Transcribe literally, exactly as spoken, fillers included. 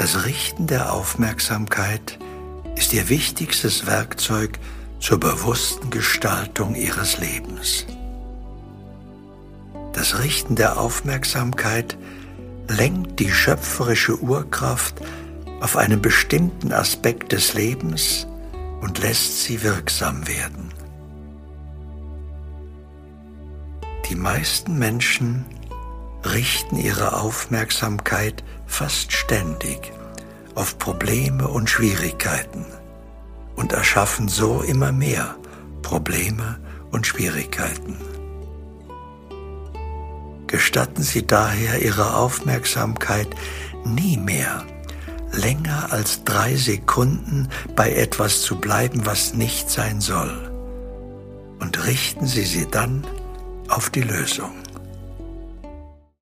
Das Richten der Aufmerksamkeit ist Ihr wichtigstes Werkzeug zur bewussten Gestaltung Ihres Lebens. Das Richten der Aufmerksamkeit lenkt die schöpferische Urkraft auf einen bestimmten Aspekt des Lebens und lässt sie wirksam werden. Die meisten Menschen richten ihre Aufmerksamkeit fast ständig auf Probleme und Schwierigkeiten und erschaffen so immer mehr Probleme und Schwierigkeiten. Gestatten Sie daher Ihrer Aufmerksamkeit nie mehr länger als drei Sekunden bei etwas zu bleiben, was nicht sein soll, und richten Sie sie dann auf die Lösung.